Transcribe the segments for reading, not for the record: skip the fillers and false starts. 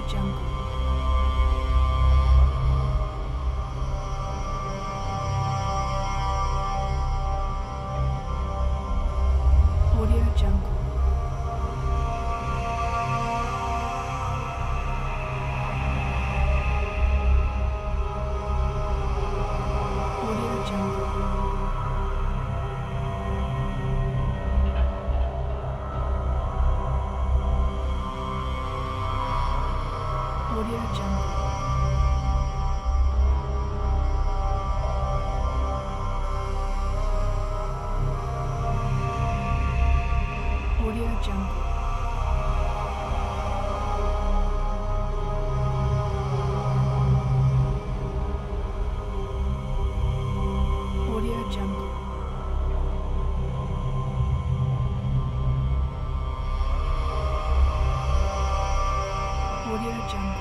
Jungle. Audio Jungle. Audio Jungle. Audio Jungle. Audio Jungle. Audio Jungle. Audio Jungle.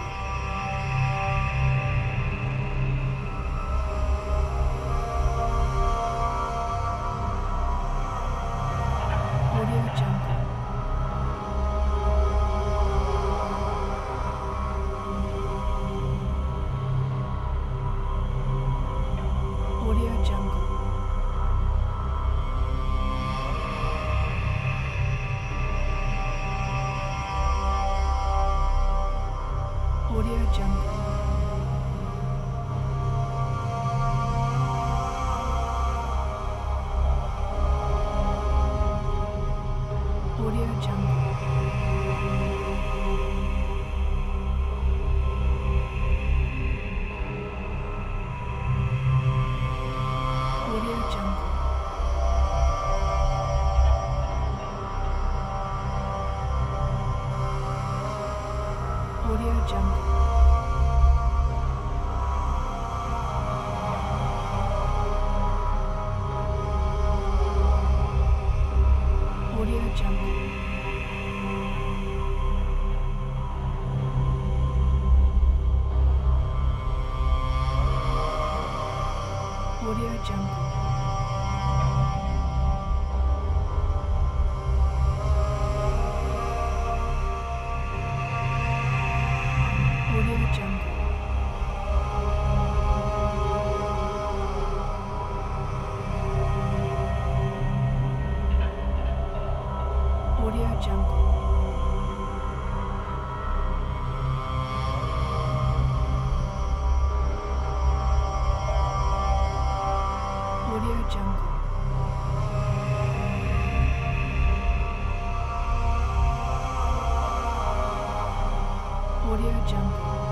Audio Jungle. Audio Jungle. Audio Jungle. Audio Jungle. Audio Jungle. Audio Jungle. Audio Jungle. Audio Jungle. Audio Jungle. Audio Jungle. Audio Jungle. Audio Jungle.